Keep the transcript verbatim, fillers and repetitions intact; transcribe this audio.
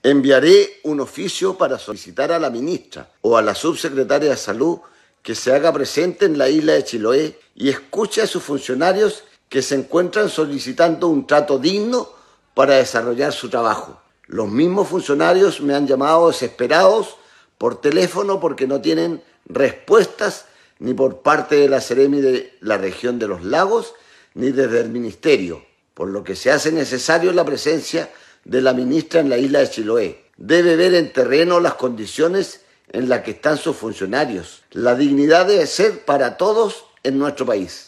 Enviaré un oficio para solicitar a la ministra o a la subsecretaria de Salud que se haga presente en la isla de Chiloé y escuche a sus funcionarios que se encuentran solicitando un trato digno para desarrollar su trabajo. Los mismos funcionarios me han llamado desesperados por teléfono porque no tienen respuestas ni por parte de la Seremi de la región de los lagos ni desde el ministerio, por lo que se hace necesario la presencia de la ministra en la isla de Chiloé. Debe ver en terreno las condiciones en las que están sus funcionarios. La dignidad debe ser para todos en nuestro país.